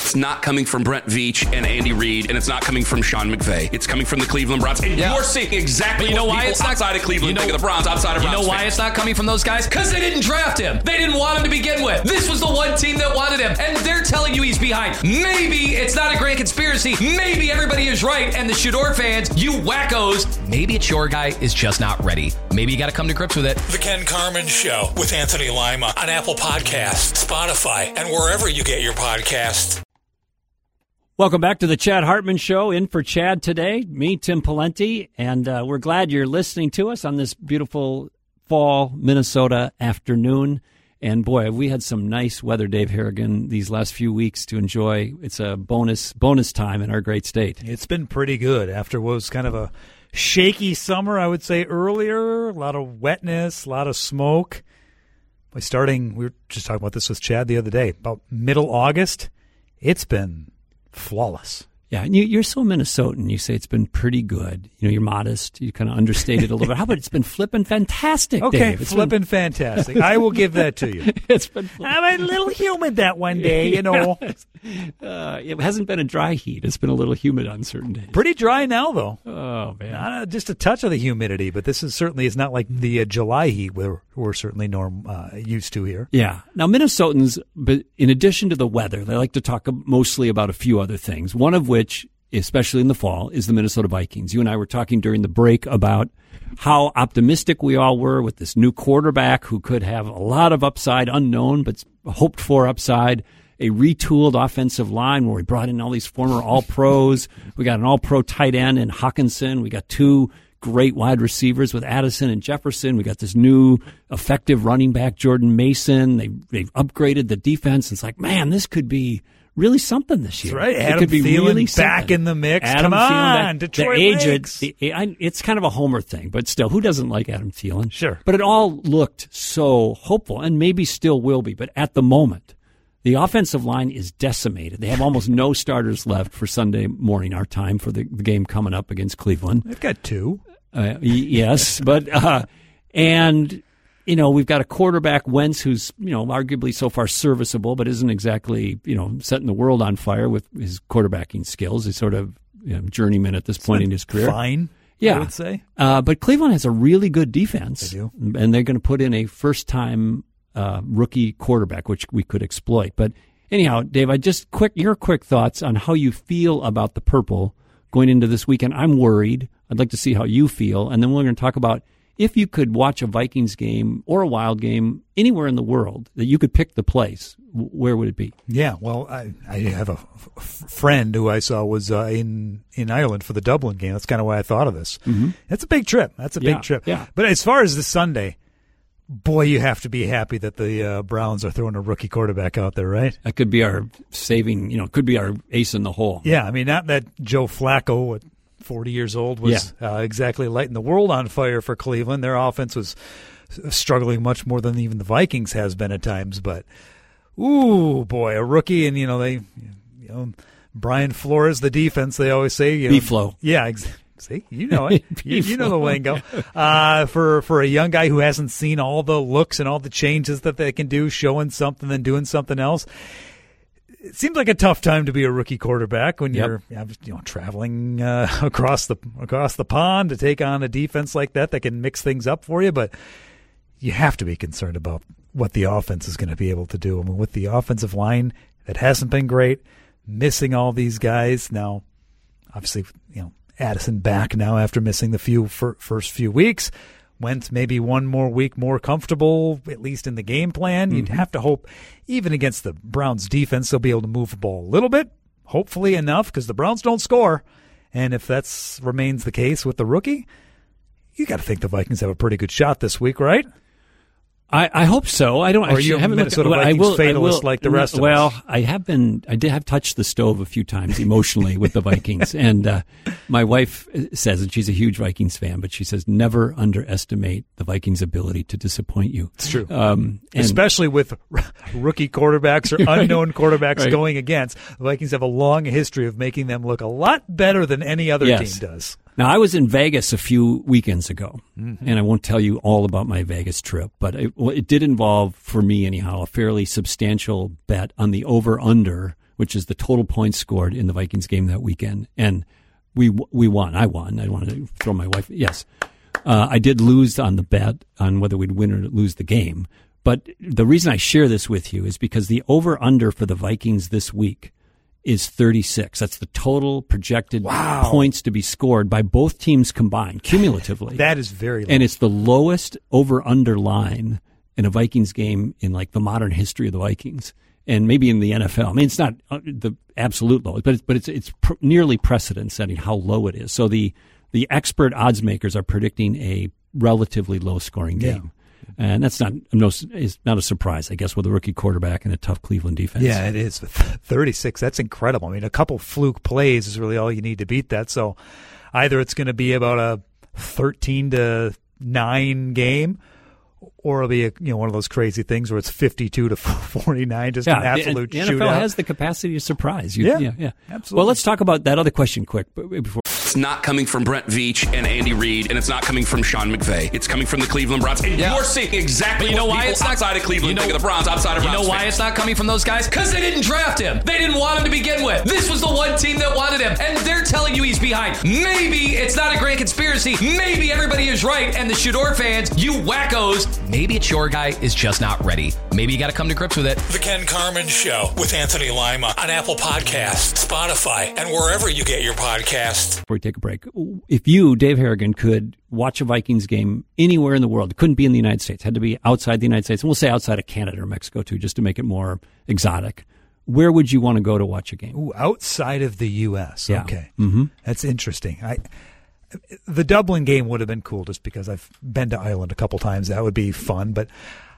it's not coming from Brent Veach and Andy Reid, and it's not coming from Sean McVay. It's coming from the Cleveland Browns. And you're seeing exactly what people outside of Cleveland think of the Browns, outside of Browns. You know why it's not coming from those guys? Because they didn't draft him. They didn't want him to begin with. This was the one team that wanted him, and they're telling you he's behind. Maybe it's not a grand conspiracy. Maybe everybody is right, and the Shador fans, you wackos, maybe it's your guy is just not ready. Maybe you got to come to grips with it. The Ken Carman Show with Anthony Lima on Apple Podcasts, Spotify, and wherever you get your podcasts. Welcome back to the Chad Hartman Show. In for Chad today, me, Tim Pawlenty, and we're glad you're listening to us on this beautiful fall Minnesota afternoon. And boy, we had some nice weather, Dave Harrigan, these last few weeks to enjoy. It's a bonus time in our great state. It's been pretty good after what was kind of a shaky summer, I would say, earlier. A lot of wetness, a lot of smoke. We were just talking about this with Chad the other day, about middle August, it's been flawless. Yeah, and you're so Minnesotan. You say it's been pretty good. You know, you're modest. You kind of understate it a little bit. How about it's been flipping fantastic, Okay, Dave? flipping fantastic. I will give that to you. It's been I'm a little humid that one day, you know. It hasn't been a dry heat. It's been a little humid on certain days. Pretty dry now, though. Oh, man. Just a touch of the humidity, but this is not like the July heat we're certainly used to here. Yeah. Now, Minnesotans, but in addition to the weather, they like to talk mostly about a few other things, one of which, especially in the fall, is the Minnesota Vikings. You and I were talking during the break about how optimistic we all were with this new quarterback who could have a lot of upside, unknown, but hoped for upside, a retooled offensive line where we brought in all these former All-Pros. We got an All-Pro tight end in Hawkinson. We got two great wide receivers with Addison and Jefferson. We got this new effective running back, Jordan Mason. They've upgraded the defense. It's like, man, this could be really something this year. That's right. It could be Thielen really back something. in the mix. Adam Come on, Thielen, Detroit the aged. Lakes. It's kind of a homer thing, but still, who doesn't like Adam Thielen? Sure. But it all looked so hopeful, and maybe still will be. But at the moment, the offensive line is decimated. They have almost no starters left for Sunday morning, our time, for the game coming up against Cleveland. They've got two. Yes, but and you know, we've got a quarterback, Wentz, who's, you know, arguably so far serviceable, but isn't exactly, you know, setting the world on fire with his quarterbacking skills. He's sort of, you know, journeyman at this point in his career. Fine, yeah, I would say. But Cleveland has a really good defense. They do. And they're going to put in a first-time rookie quarterback, which we could exploit. But anyhow, Dave, your quick thoughts on how you feel about the purple going into this weekend. I'm worried. I'd like to see how you feel. And then we're going to talk about if you could watch a Vikings game or a Wild game anywhere in the world that you could pick the place, where would it be? Yeah, well, I have a friend who I saw was in Ireland for the Dublin game. That's kind of why I thought of this. Mm-hmm. That's a big trip. Big trip. Yeah. But as far as this Sunday, boy, you have to be happy that the Browns are throwing a rookie quarterback out there, right? That could be our saving, you know, could be our ace in the hole. Yeah, I mean, not that Joe Flacco at 40 years old was exactly lighting the world on fire for Cleveland. Their offense was struggling much more than even the Vikings has been at times. But, ooh, boy, a rookie, and, Brian Flores, the defense, they always say. B-Flow. Yeah, see, you know it. you know the lingo. For a young guy who hasn't seen all the looks and all the changes that they can do, showing something then doing something else. It seems like a tough time to be a rookie quarterback when you're traveling across the pond to take on a defense like that can mix things up for you. But you have to be concerned about what the offense is going to be able to do. I mean, with the offensive line that hasn't been great, missing all these guys now, obviously, Addison back now after missing the first few weeks. Wentz maybe one more week more comfortable, at least in the game plan. Mm-hmm. You'd have to hope, even against the Browns defense, they'll be able to move the ball a little bit, hopefully enough, because the Browns don't score. And if that remains the case with the rookie, you got to think the Vikings have a pretty good shot this week, right? I hope so. I don't. Or you're a Minnesota Vikings fatalist like the rest of us. Well, I did have touched the stove a few times emotionally with the Vikings, and my wife says, and she's a huge Vikings fan, but she says never underestimate the Vikings' ability to disappoint you. It's true, especially with rookie quarterbacks or unknown quarterbacks right. going against. The Vikings have a long history of making them look a lot better than any other team does. Now, I was in Vegas a few weekends ago, and I won't tell you all about my Vegas trip, but it did involve, for me anyhow, a fairly substantial bet on the over-under which is the total points scored in the Vikings game that weekend. And we won. I won. I don't want to throw my wife. Yes. I did lose on the bet on whether we'd win or lose the game. But the reason I share this with you is because the over-under for the Vikings this week is 36. That's the total projected points to be scored by both teams combined, cumulatively. That is very low. And it's the lowest over-under line in a Vikings game in like the modern history of the Vikings, and maybe in the NFL. I mean, it's not the absolute lowest, but it's nearly precedent-setting how low it is. So the expert odds makers are predicting a relatively low-scoring game. And that's not a surprise, I guess, with a rookie quarterback and a tough Cleveland defense. Yeah, it is. 36, that's incredible. I mean, a couple fluke plays is really all you need to beat that. So either it's going to be about a 13-9 game, or it'll be one of those crazy things where it's 52-49, just an absolute shootout. The NFL has the capacity to surprise you. Yeah, absolutely. Well, let's talk about that other question quick before. It's not coming from Brent Veach and Andy Reid, and it's not coming from Sean McVay. It's coming from the Cleveland Browns. And you're seeing exactly what people outside of Cleveland think of the Browns, outside of Browns. You know why it's not coming from those guys? Because they didn't draft him. They didn't want him to begin with. This was the one team that wanted him, and they're telling you he's behind. Maybe it's not a grand conspiracy. Maybe everybody is right, and the Shador fans, you wackos, maybe it's your guy is just not ready. Maybe you got to come to grips with it. The Ken Carman Show with Anthony Lima on Apple Podcasts, Spotify, and wherever you get your podcasts. Before we take a break, if you, Dave Harrigan, could watch a Vikings game anywhere in the world, it couldn't be in the United States, had to be outside the United States, and we'll say outside of Canada or Mexico too, just to make it more exotic, where would you want to go to watch a game? Ooh, outside of the U.S. Yeah. Okay. Mm-hmm. That's interesting. The Dublin game would have been cool just because I've been to Ireland a couple times. That would be fun. But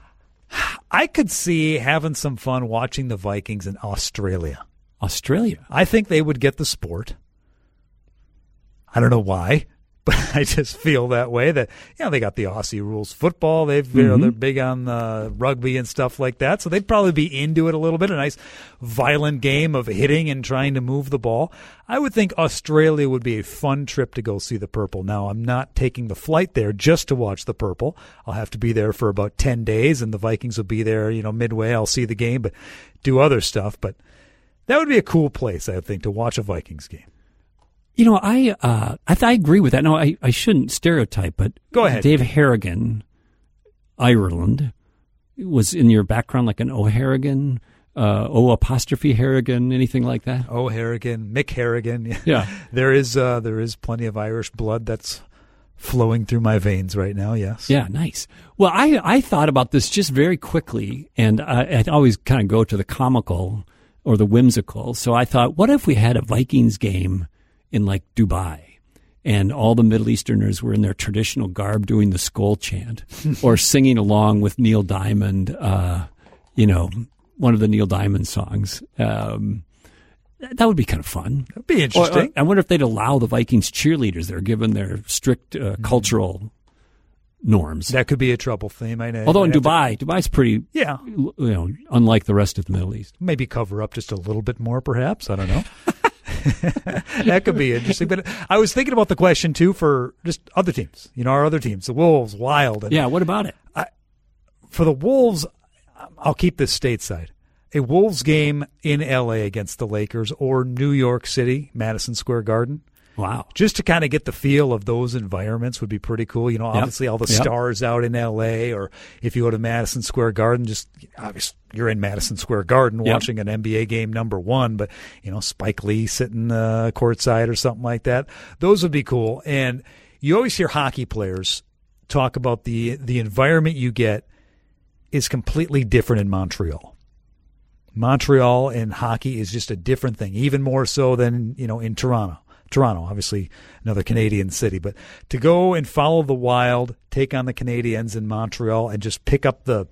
I could see having some fun watching the Vikings in Australia. Australia? I think they would get the sport. I don't know why, but I just feel that way. That they got the Aussie rules football. They're big on rugby and stuff like that, so they'd probably be into it a little bit. A nice, violent game of hitting and trying to move the ball. I would think Australia would be a fun trip to go see the Purple. Now, I'm not taking the flight there just to watch the Purple. I'll have to be there for about 10 days, and the Vikings will be there. Midway. I'll see the game, but do other stuff. But that would be a cool place, I think, to watch a Vikings game. I agree with that. No, I shouldn't stereotype, but go ahead. Dave Harrigan, Ireland, was in your background like an O'Harrigan, O' Harrigan, anything like that? O'Harrigan, Mick Harrigan. Yeah. There is plenty of Irish blood that's flowing through my veins right now, yes. Yeah, nice. Well, I thought about this just very quickly, and I always kind of go to the comical or the whimsical. So I thought, what if we had a Vikings game in like Dubai, and all the Middle Easterners were in their traditional garb doing the Skol chant or singing along with Neil Diamond, one of the Neil Diamond songs. That would be kind of fun. That'd be interesting. I wonder if they'd allow the Vikings cheerleaders there, given their strict cultural norms. That could be a trouble theme. Although in Dubai's pretty, unlike the rest of the Middle East. Maybe cover up just a little bit more, perhaps. I don't know. That could be interesting. But I was thinking about the question, too, for just other teams. Our other teams, the Wolves, Wild. Yeah, what about it? For the Wolves, I'll keep this stateside. A Wolves game in L.A. against the Lakers or New York City, Madison Square Garden. Wow. Just to kind of get the feel of those environments would be pretty cool. Obviously all the stars out in L.A., or if you go to Madison Square Garden, just obviously you're in Madison Square Garden watching an NBA game number one, but, Spike Lee sitting courtside or something like that. Those would be cool. And you always hear hockey players talk about the environment you get is completely different in Montreal. Montreal and hockey is just a different thing, even more so than, in Toronto. Toronto, obviously another Canadian city, but to go and follow the Wild, take on the Canadiens in Montreal, and just pick up the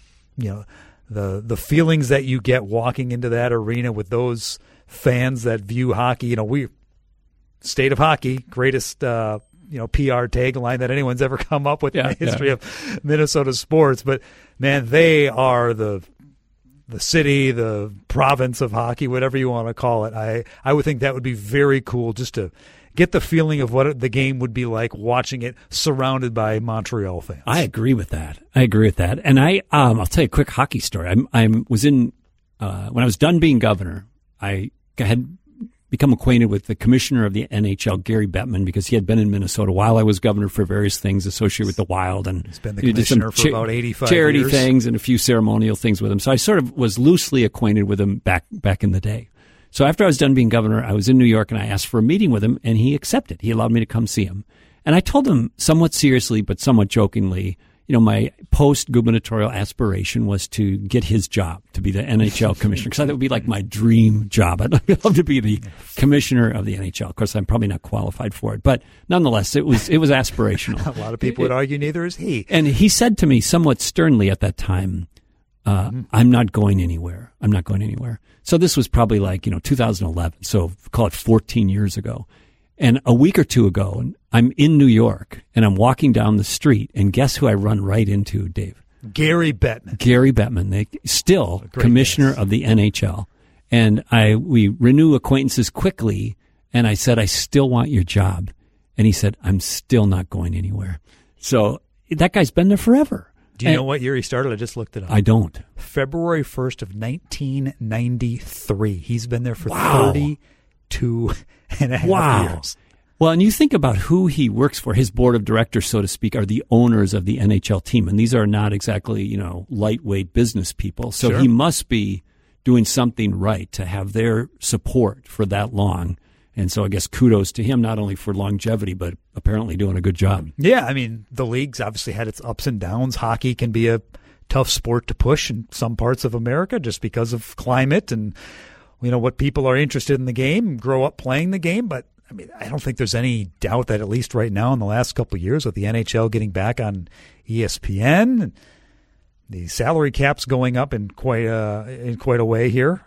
feelings that you get walking into that arena with those fans that view hockey. We state of hockey, greatest PR tagline that anyone's ever come up with in the history of Minnesota sports. But man, they are the city, the province of hockey, whatever you want to call it. I would think that would be very cool just to get the feeling of what the game would be like watching it surrounded by Montreal fans. I agree with that. And I'll tell you a quick hockey story. I was in when I was done being governor, I had become acquainted with the commissioner of the NHL, Gary Bettman, because he had been in Minnesota while I was governor for various things associated with the Wild. And he's been the commissioner for about 85 charity years. Things and a few ceremonial things with him. So I sort of was loosely acquainted with him back in the day. So after I was done being governor, I was in New York and I asked for a meeting with him, and he accepted. He allowed me to come see him. And I told him somewhat seriously but somewhat jokingly, my post-gubernatorial aspiration was to get his job, to be the NHL commissioner, because that would be like my dream job. I'd love to be the commissioner of the NHL. Of course, I'm probably not qualified for it, but nonetheless, it was aspirational. A lot of people would argue neither is he. And he said to me somewhat sternly at that time, I'm not going anywhere. I'm not going anywhere. So this was probably like, 2011. So call it 14 years ago. And a week or two ago, I'm in New York, and I'm walking down the street, and guess who I run right into, Dave? Gary Bettman. Gary Bettman, still commissioner of the NHL. And we renew acquaintances quickly, and I said, I still want your job. And he said, I'm still not going anywhere. So that guy's been there forever. Do you know what year he started? I just looked it up. I don't. February 1st of 1993. He's been there for 32 and a half years. Well, and you think about who he works for. His board of directors, so to speak, are the owners of the NHL team. And these are not exactly, lightweight business people. So he must be doing something right to have their support for that long. And so I guess kudos to him, not only for longevity, but apparently doing a good job. Yeah, I mean, the league's obviously had its ups and downs. Hockey can be a tough sport to push in some parts of America just because of climate and, what people are interested in the game, grow up playing the game. But, I don't think there's any doubt that at least right now in the last couple of years with the NHL getting back on ESPN, the salary cap's going up in quite a way here.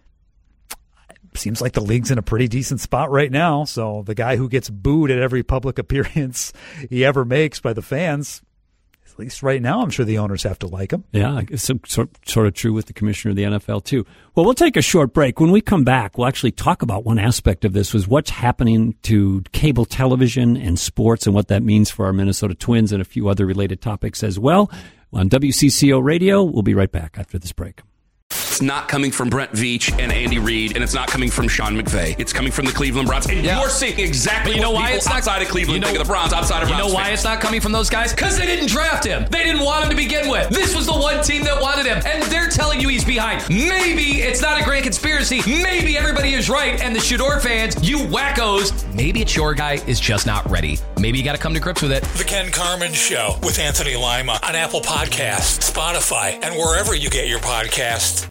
Seems like the league's in a pretty decent spot right now. So the guy who gets booed at every public appearance he ever makes by the fans, at least right now, I'm sure the owners have to like him. Yeah, it's sort of true with the commissioner of the NFL, too. Well, we'll take a short break. When we come back, we'll actually talk about one aspect of this, was what's happening to cable television and sports and what that means for our Minnesota Twins and a few other related topics as well. On WCCO Radio, we'll be right back after this break. It's not coming from Brent Veach and Andy Reid, and it's not coming from Sean McVay. It's coming from the Cleveland Browns. And you're seeing exactly what people outside of Cleveland think of the Browns, outside of Browns. You know why it's not coming from those guys? Because they didn't draft him. They didn't want him to begin with. This was the one team that wanted him, and they're telling you he's behind. Maybe it's not a grand conspiracy. Maybe everybody is right, and the Shador fans, you wackos, maybe it's your guy is just not ready. Maybe you got to come to grips with it. The Ken Carman Show with Anthony Lima on Apple Podcasts, Spotify, and wherever you get your podcasts.